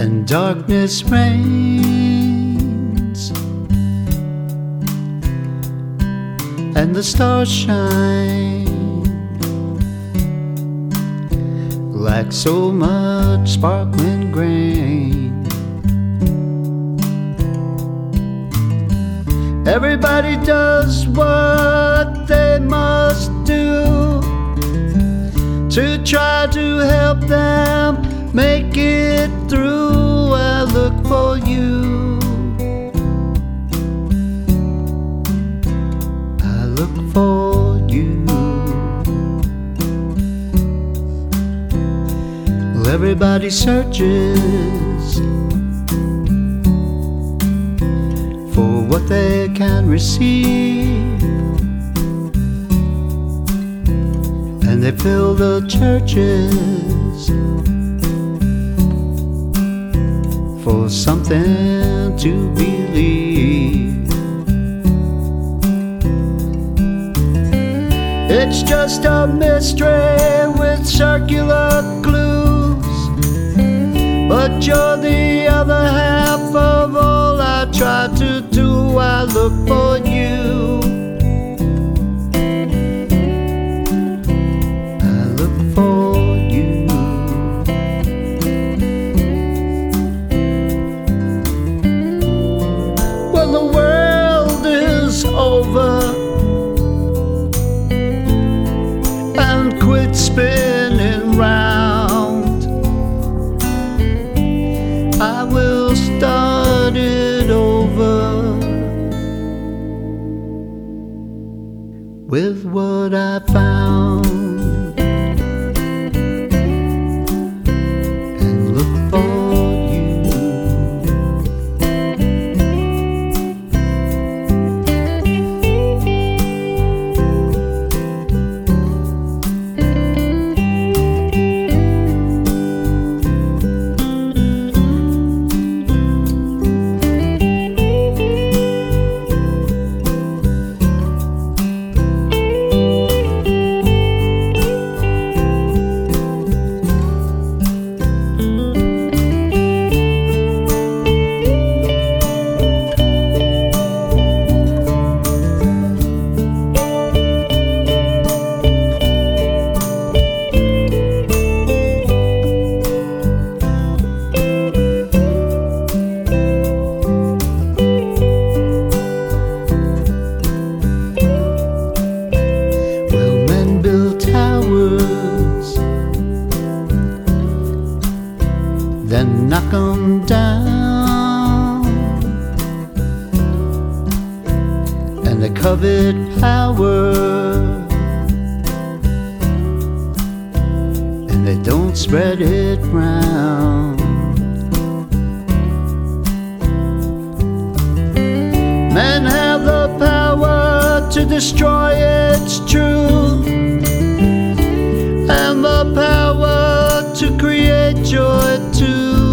and darkness reigns, and the stars shine like so much sparkling grain. Everybody does what they must do to try to help them make it through. I look for you, I look for you. Well, everybody searches for what they can receive, and they fill the churches for something to believe. It's just a mystery with circular clues, but you're the other half of all I try to do. I look for you, I look for you. When the world is over and quit spinning round, I will start it over with what I found, and look for you. Then knock 'em down, and they covet power, and they don't spread it round. Men have the power to destroy, it's true, and the power to create joy too.